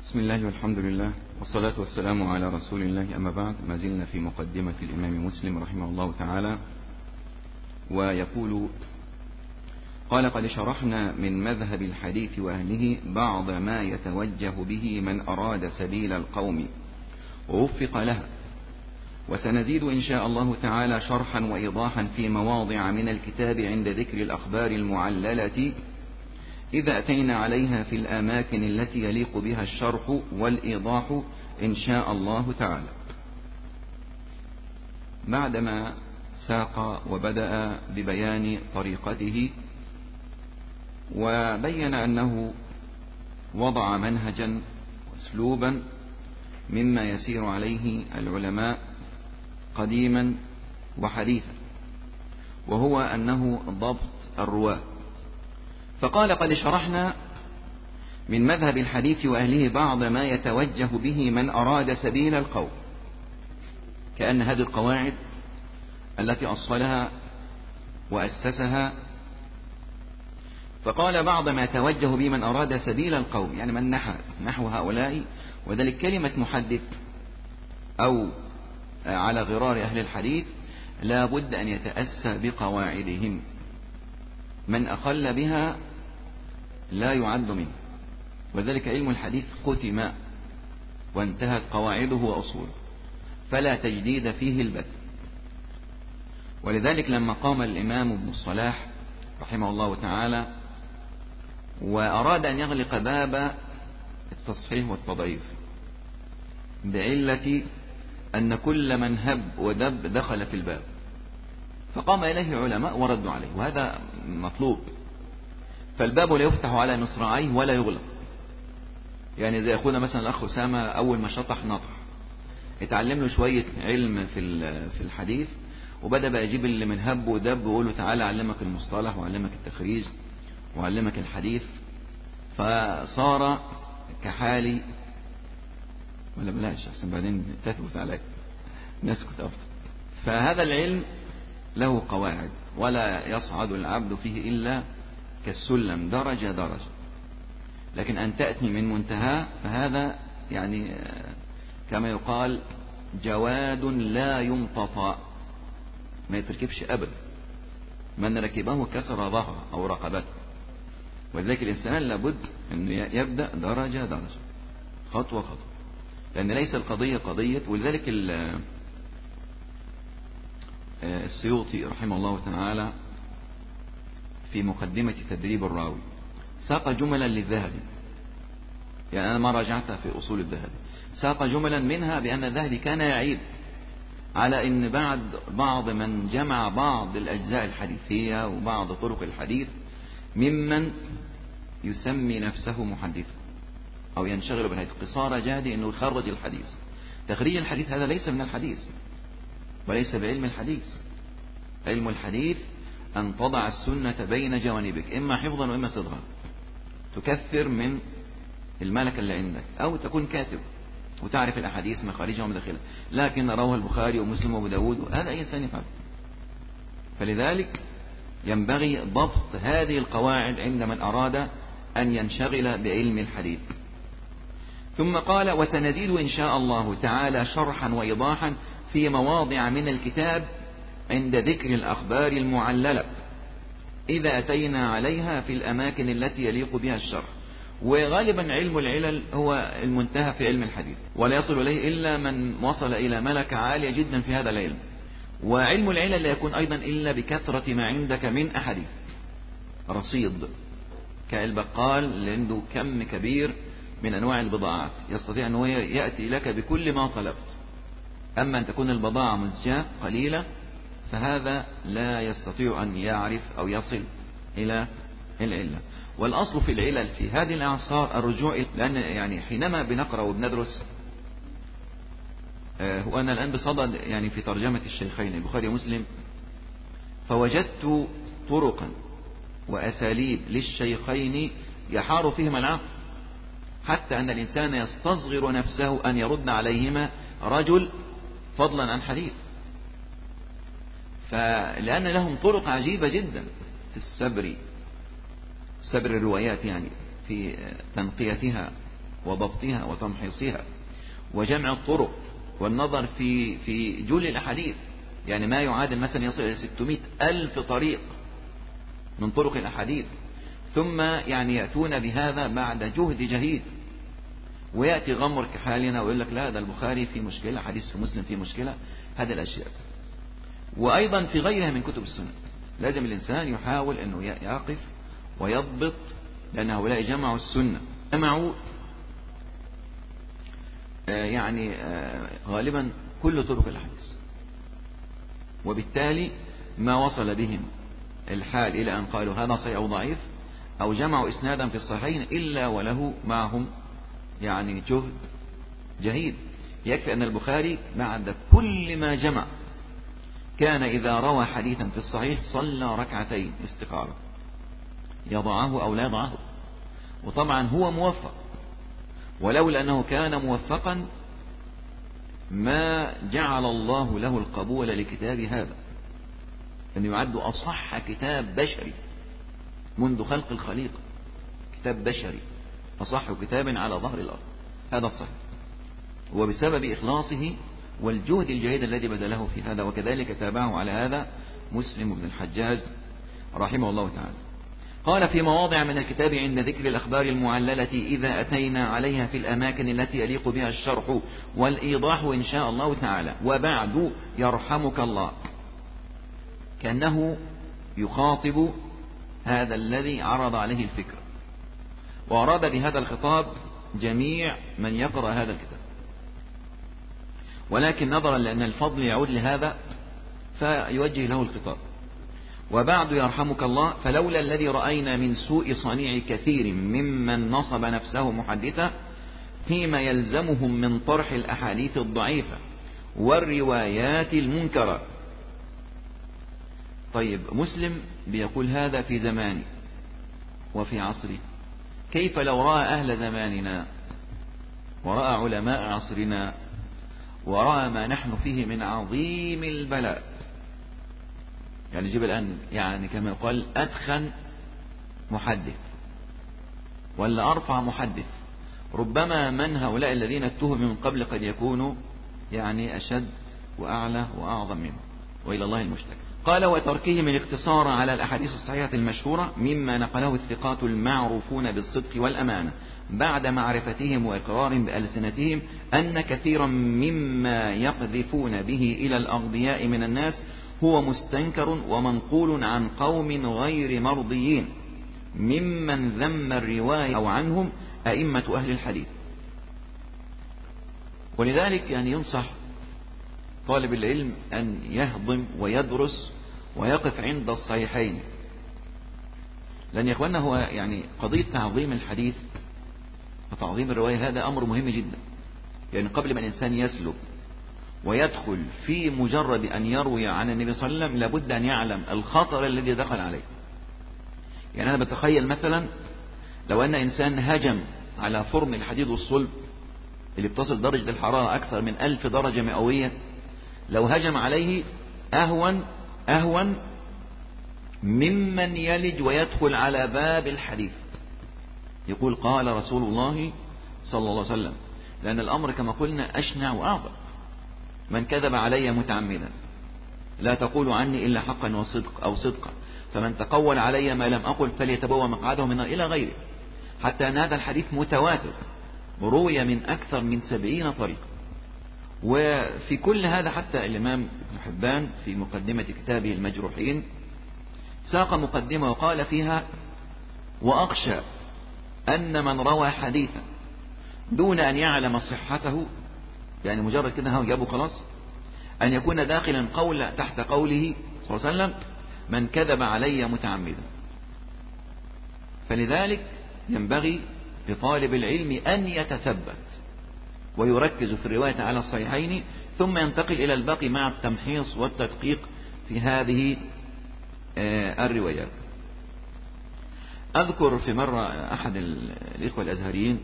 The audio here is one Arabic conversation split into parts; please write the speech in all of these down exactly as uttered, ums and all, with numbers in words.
بسم الله والحمد لله والصلاة والسلام على رسول الله، أما بعد. ما زلنا في مقدمة الإمام مسلم رحمه الله تعالى، ويقول: قال: قد شرحنا من مذهب الحديث وأهله بعض ما يتوجه به من أراد سبيل القوم ووفق لها، وسنزيد إن شاء الله تعالى شرحا وإيضاحا في مواضع من الكتاب عند ذكر الأخبار المعللة إذا أتينا عليها في الأماكن التي يليق بها الشرح والإيضاح إن شاء الله تعالى. بعدما ساق وبدأ ببيان طريقته وبين أنه وضع منهجا واسلوبا مما يسير عليه العلماء قديما وحديثا، وهو أنه ضبط الرواة. فقال: قد شرحنا من مذهب الحديث وأهله بعض ما يتوجه به من أراد سبيل القوم، كأن هذه القواعد التي أصلها وأسسها. فقال: بعض ما يتوجه به من أراد سبيل القوم، يعني من نحى نحو هؤلاء، وذلك كلمة محدث أو على غرار أهل الحديث لا بد أن يتأسى بقواعدهم، من أخل بها لا يعد منه، وذلك علم الحديث ختم وانتهت قواعده وأصوله، فلا تجديد فيه البت. ولذلك لما قام الإمام ابن الصلاح رحمه الله تعالى وأراد أن يغلق باب التصحيح والتضعيف بعلة أن كل من هب ودب دخل في الباب، فقام إليه علماء وردوا عليه، وهذا مطلوب. فالباب لا يفتح على مصراعيه ولا يغلق، يعني زي أخونا مثلا الأخ أسامة أول ما شطح نطح اتعلم له شوية علم في في الحديث، وبدأ بقى يجيب اللي من هب ودب ويقول له: تعالى أعلمك المصطلح وأعلمك التخريج وأعلمك الحديث. فصار كحالي، ولا بلاش عشان بعدين تثبت عليك نسكت أفضل. فهذا العلم له قواعد، ولا يصعد العبد فيه إلا كالسلم درجة درجة، لكن أن تأتي من منتهى فهذا يعني كما يقال جواد لا يمتطى، ما يتركبش أبدا، من ركبه كسر ظهره أو رقبته. ولذلك الإنسان لابد أن يبدأ درجة درجة، خطوة خطوة، لأن ليس القضية قضية. ولذلك السيوطي رحمه الله تعالى في مقدمة تدريب الراوي ساق جملا للذهبي، يعني أنا ما راجعتها في أصول الذهبي، ساق جملا منها بأن الذهبي كان يعيب على أن بعد بعض من جمع بعض الأجزاء الحديثية وبعض طرق الحديث ممن يسمي نفسه محدثا أو ينشغل بالحديث قصارى جهدي أنه يخرج الحديث. تخريج الحديث هذا ليس من الحديث وليس بعلم الحديث. علم الحديث أن تضع السنة بين جوانبك، إما حفظا وإما صدغا، تكثر من الملكة اللي عندك، أو تكون كاتب وتعرف الأحاديث مخارجها ومداخلها، لكن رواه البخاري ومسلم وابو داود، هذا أي إنسان يفعل. فلذلك ينبغي ضبط هذه القواعد عند من أراد أن ينشغل بعلم الحديث. ثم قال: وسنزيد إن شاء الله تعالى شرحا وإيضاحا في مواضع من الكتاب عند ذكر الأخبار المعللة إذا أتينا عليها في الأماكن التي يليق بها الشرح. وغالبا علم العلل هو المنتهى في علم الحديث، ولا يصل إليه إلا من وصل إلى ملكة عالية جدا في هذا العلم. وعلم العلل لا يكون أيضا إلا بكثرة ما عندك من أحاديث، رصيد كالبقال اللي عنده كم كبير من أنواع البضاعات يستطيع أنه يأتي لك بكل ما طلبت. أما أن تكون البضاعة مزجاة قليلة فهذا لا يستطيع أن يعرف أو يصل إلى العلة. والأصل في العلل في هذه الأعصار الرجوع، لأن يعني حينما بنقرأ وبندرس، هو أنا الآن بصدد يعني في ترجمة الشيخين البخاري ومسلم، فوجدت طرقا وأساليب للشيخين يحار فيهما العقل، حتى أن الإنسان يستصغر نفسه أن يرد عليهما رجل فضلا عن حديث، فلأن لهم طرق عجيبة جدا في السبر سبر الروايات، يعني في تنقيتها وضبطها وتمحيصها وجمع الطرق والنظر في في جل الأحاديث، يعني ما يعادل مثلا يصل إلى ستمائة ألف طريق من طرق الأحاديث، ثم يعني يأتون بهذا بعد جهد جهيد. ويأتي غمر كحالنا ويقول لك لا ده البخاري في مشكلة، حديث في مسلم في مشكلة، هذه الأشياء. وأيضا في غيرها من كتب السنة لازم الإنسان يحاول أنه يقف ويضبط، لأن هؤلاء جمعوا السنة، جمعوا يعني غالبا كل طرق الحديث، وبالتالي ما وصل بهم الحال إلى أن قالوا هذا صحيح أو ضعيف أو جمعوا إسنادا في الصحيحين إلا وله معهم يعني جهد جهيد. يكفي أن البخاري بعد كل ما جمع كان إذا روى حديثا في الصحيح صلى ركعتين استخارة، يضعه أو لا يضعه. وطبعا هو موفق، ولولا أنه كان موفقا ما جعل الله له القبول لكتاب هذا، أنه يعد أصح كتاب بشري منذ خلق الخليقة، كتاب بشري أصح كتاب على ظهر الأرض، هذا الصحيح، وبسبب إخلاصه والجهد الجهيد الذي بذله في هذا. وكذلك تابعه على هذا مسلم بن الحجاج رحمه الله تعالى. قال في مواضع من الكتاب عند ذكر الأخبار المعللة إذا أتينا عليها في الأماكن التي يليق بها الشرح والإيضاح إن شاء الله تعالى. وبعد يرحمك الله، كأنه يخاطب هذا الذي عرض عليه الفكر، وأراد بهذا الخطاب جميع من يقرأ هذا الكتاب، ولكن نظرا لأن الفضل يعود لهذا فيوجه له الخطاب. وبعد يرحمك الله، فلولا الذي رأينا من سوء صنيع كثير ممن نصب نفسه محدثا فيما يلزمهم من طرح الأحاديث الضعيفة والروايات المنكرة. طيب مسلم بيقول هذا في زمانه وفي عصره، كيف لو رأى أهل زماننا ورأى علماء عصرنا ورأى ما نحن فيه من عظيم البلاء؟ يعني جيب الآن يعني كما يقال أدخن محدث ولا أرفع محدث، ربما من هؤلاء الذين اتهموا من قبل قد يكونوا يعني أشد وأعلى وأعظم منه، وإلى الله المشتكى. قال وتركهم الاقتصار على الأحاديث الصحيحة المشهورة مما نقله الثقات المعروفون بالصدق والأمانة بعد معرفتهم وإقرارهم بألسنتهم أن كثيرا مما يقذفون به إلى الأغبياء من الناس هو مستنكر ومنقول عن قوم غير مرضيين ممن ذم الرواية أو عنهم أئمة أهل الحديث. ولذلك يعني ينصح طالب العلم أن يهضم ويدرس ويقف عند الصحيحين، لأن يا إخوانا هو يعني قضية تعظيم الحديث وتعظيم الرواية هذا أمر مهم جدا. يعني قبل ما الإنسان يسلك ويدخل في مجرد أن يروي عن النبي صلى الله عليه وسلم لابد أن يعلم الخطر الذي دخل عليه. يعني أنا بتخيل مثلا لو أن إنسان هجم على فرن الحديد والصلب اللي بتصل درجة الحرارة أكثر من ألف درجة مئوية، لو هجم عليه أهون أهون ممن يلج ويدخل على باب الحديث يقول قال رسول الله صلى الله عليه وسلم، لأن الأمر كما قلنا أشنع وأعظم. من كذب علي متعمدا لا تقول عني إلا حقا وصدق أو صدقا، فمن تقول علي ما لم أقل فليتبوأ مقعده من إلى غيره، حتى أن هذا الحديث متواتر روي من أكثر من سبعين طريق. وفي كل هذا حتى الإمام ابن حبان في مقدمة كتابه المجروحين ساق مقدمة وقال فيها وأخشى أن من روى حديثا دون أن يعلم صحته، يعني مجرد كده هو جابه خلاص، أن يكون داخلا قول تحت قوله صلى الله عليه وسلم من كذب علي متعمدا. فلذلك ينبغي لطالب العلم أن يتثبت ويركز في الرواية على الصحيحين ثم ينتقل إلى الباقي مع التمحيص والتدقيق في هذه الروايات. أذكر في مرة أحد الإخوة الأزهريين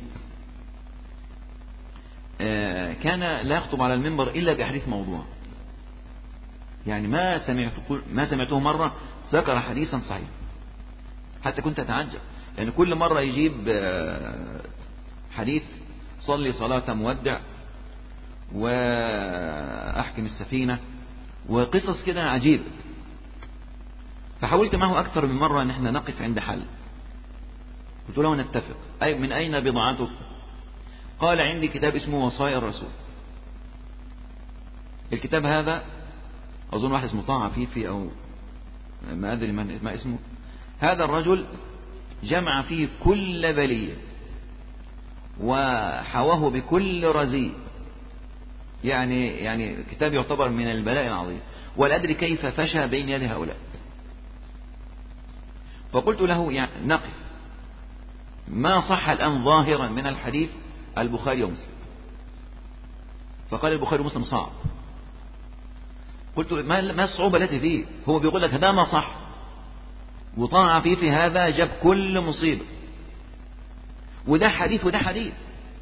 كان لا يخطب على المنبر إلا بحديث موضوع، يعني ما سمعته ما سمعته مرة ذكر حديثا صحيح، حتى كنت أتعجب، يعني كل مرة يجيب حديث صلي صلاة مودع، وأحكم السفينة، وقصص كده عجيبة. فحاولت معه أكثر من مرة أن احنا نقف عند حل. قلت له نتفق، أي من أين بضاعتك؟ قال عندي كتاب اسمه وصايا الرسول. الكتاب هذا أظن واحد اسمه طه عفيفي أو ما أدري ما اسمه. هذا الرجل جمع فيه كل بلية وحواه بكل رزي، يعني يعني كتاب يعتبر من البلاء العظيم، ولا أدري كيف فشى بين يد هؤلاء. فقلت له يعني نقف، ما صح الآن ظاهرا من الحديث البخاري ومسلم. فقال البخاري ومسلم صعب. قلت ما الصعوبة التي فيه؟ هو بيقول لك هذا ما صح، وطاع فيه في هذا جاب كل مصيبة، وده حديث وده حديث.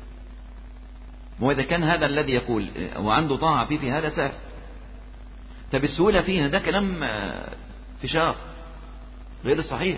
وإذا كان هذا الذي يقول وعنده طاعة فيه في هذا سهل، طب السهولة فيه ده كلام فشار غير صحيح.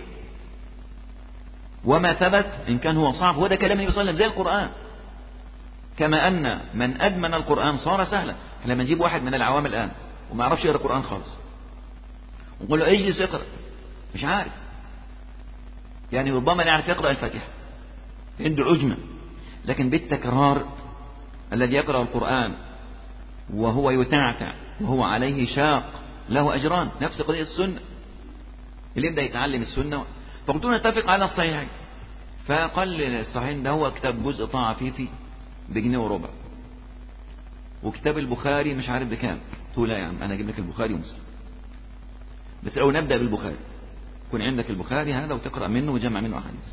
وما ثبت إن كان هو صعب هو ده كلام النبي صلى الله عليه وسلم زي القرآن. كما أن من أدمن القرآن صار سهلا. لما نجيب واحد من العوام الآن وما يعرفش يقرأ القرآن خالص ونقول له اجلس اقرأ، مش عارف، يعني ربما لا يعرف يقرأ الفاتحة، عنده عجمة. لكن بالتكرار الذي يقرأ القرآن وهو يتعتع وهو عليه شاق له أجران. نفس قضية السنة، اللي يبدأ يتعلم السنة. فقلت له نتفق على الصحيحين. فقال الصحيحين ده هو كتاب جزء طه عفيفي بجنيه وربع، وكتاب البخاري مش عارف بكام. قلت له لا يا عم أنا أجيب لك البخاري ومسلم، بس لو نبدأ بالبخاري يكون عندك البخاري هذا وتقرأ منه وجمع منه أحاديث.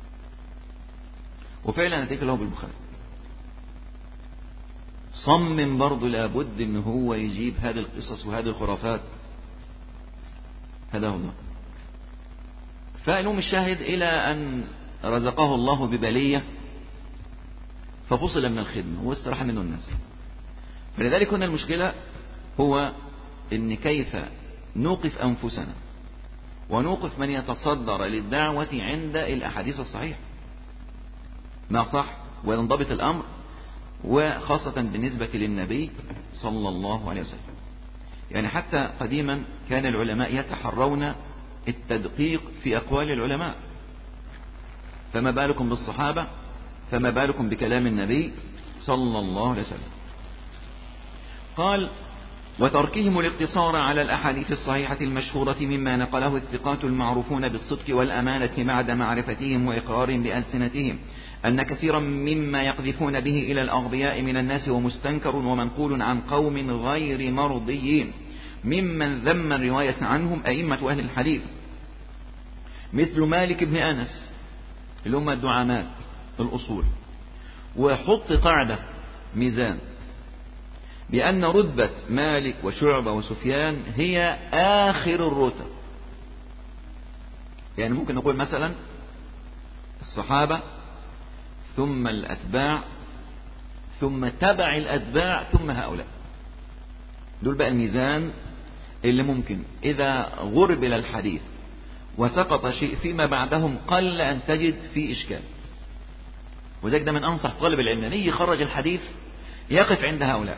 وفعلا أتيت له بالبخاري. صمم برضه لابد ان هو يجيب هذه القصص وهذه الخرافات. هذا هو الله. فاليوم الشاهد إلى أن رزقه الله ببلية ففصل من الخدمة واستراح منه الناس. فلذلك هنا المشكلة هو ان كيف نوقف أنفسنا ونوقف من يتصدر للدعوة عند الأحاديث الصحيحة ما صح وينضبط الأمر، وخاصة بالنسبة للنبي صلى الله عليه وسلم. يعني حتى قديما كان العلماء يتحرون التدقيق في أقوال العلماء، فما بالكم بالصحابة، فما بالكم بكلام النبي صلى الله عليه وسلم. قال وتركهم الاقتصار على الأحاديث الصحيحة المشهورة مما نقله الثقات المعروفون بالصدق والأمانة بعد معرفتهم وإقرارهم بألسنتهم أن كثيرا مما يقذفون به إلى الأغبياء من الناس ومستنكر ومنقول عن قوم غير مرضيين ممن ذم الرواية عنهم أئمة أهل الحديث مثل مالك بن أنس اللي هم الدعامات الأصول. وحط قاعدة ميزان بأن رتبة مالك وشعبة وسفيان هي آخر الرتب. يعني ممكن نقول مثلا الصحابة ثم الأتباع ثم تبع الأتباع ثم هؤلاء، دول بقى الميزان اللي ممكن إذا غرب إلى الحديث وسقط شيء فيما بعدهم قل أن تجد فيه إشكال. وذلك ده من أنصح طالب العلم أن يخرج الحديث يقف عند هؤلاء.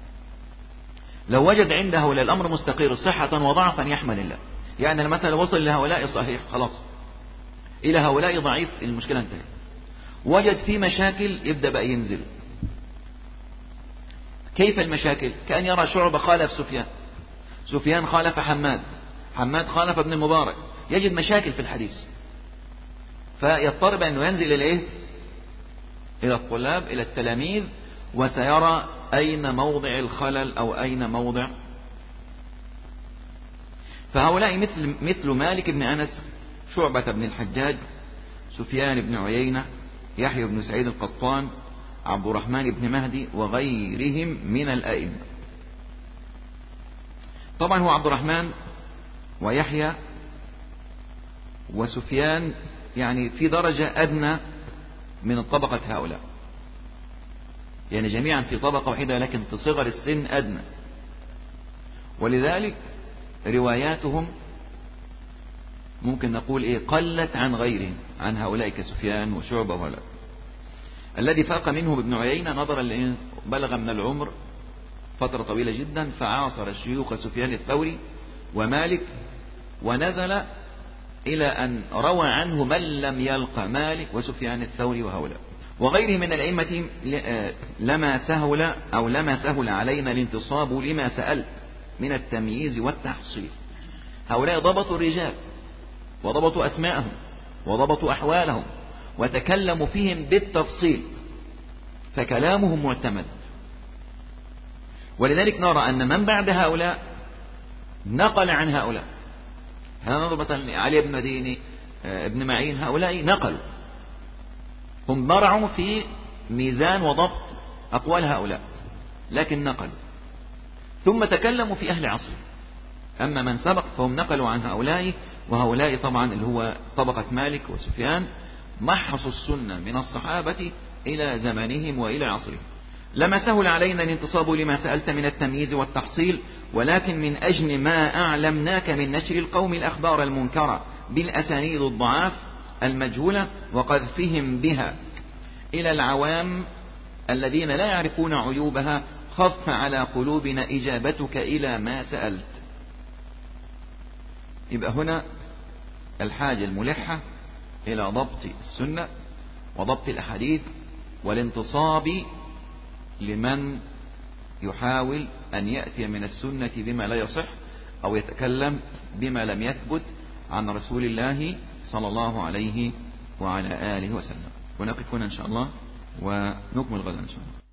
لو وجد عند هؤلاء الأمر مستقر صحة وضعفا يحمل الله. يعني مثلا وصل لهؤلاء صحيح خلاص، إلى هؤلاء ضعيف المشكلة انتهت. وجد في مشاكل يبدأ بقى ينزل. كيف المشاكل؟ كأن يرى شعبة خالف سفيان، سفيان خالف حماد، حماد خالف ابن المبارك، يجد مشاكل في الحديث فيضطر أنه ينزل إلى إيه؟ إلى الطلاب إلى التلاميذ، وسيرى أين موضع الخلل أو أين موضع. فهؤلاء مثل مثل مالك بن أنس، شعبة بن الحجاج، سفيان بن عيينة، يحيى بن سعيد القطان، عبد الرحمن بن مهدي وغيرهم من الأئمة. طبعا هو عبد الرحمن ويحيى وسفيان يعني في درجة أدنى من الطبقة هؤلاء، يعني جميعا في طبقة واحدة لكن في صغر السن أدنى، ولذلك رواياتهم ممكن نقول إيه قلت عن غيرهم، عن هؤلاء كسفيان وشعبة وهؤلاء. الذي فاق منه ابن عيينة نظرا لأنه بلغ من العمر فترة طويلة جدا، فعاصر الشيوخ سفيان الثوري ومالك، ونزل إلى أن روى عنه من لم يلق مالك وسفيان الثوري وهؤلاء وغيره من الأئمة. لما سهل أو لما سهل علينا الانتصاب لما سألت من التمييز والتحصيل. هؤلاء ضبطوا الرجال وضبطوا أسماءهم وضبطوا أحوالهم وتكلموا فيهم بالتفصيل، فكلامهم معتمد. ولذلك نرى أن من بعد هؤلاء نقل عن هؤلاء. هننظر مثلا علي بن مديني، ابن معين، هؤلاء نقلوا، هم برعوا في ميزان وضبط أقوال هؤلاء لكن نقلوا، ثم تكلموا في أهل عصر. أما من سبق فهم نقلوا عن هؤلاء، وهؤلاء طبعا اللي هو طبقة مالك وسفيان محصوا السنة من الصحابة إلى زمانهم وإلى عصرهم. لما سهل علينا الانتصاب لما سألت من التمييز والتحصيل، ولكن من أجل ما أعلمناك من نشر القوم الأخبار المنكرة بالأسانيد الضعاف المجهولة وقذفهم بها إلى العوام الذين لا يعرفون عيوبها، خف على قلوبنا إجابتك إلى ما سألت. يبقى هنا الحاجة الملحة إلى ضبط السنة وضبط الأحاديث والانتصاب لمن يحاول أن يأتي من السنة بما لا يصح أو يتكلم بما لم يثبت عن رسول الله صلى الله عليه وعلى آله وسلم. ونقف هنا إن شاء الله ونكمل غدا إن شاء الله.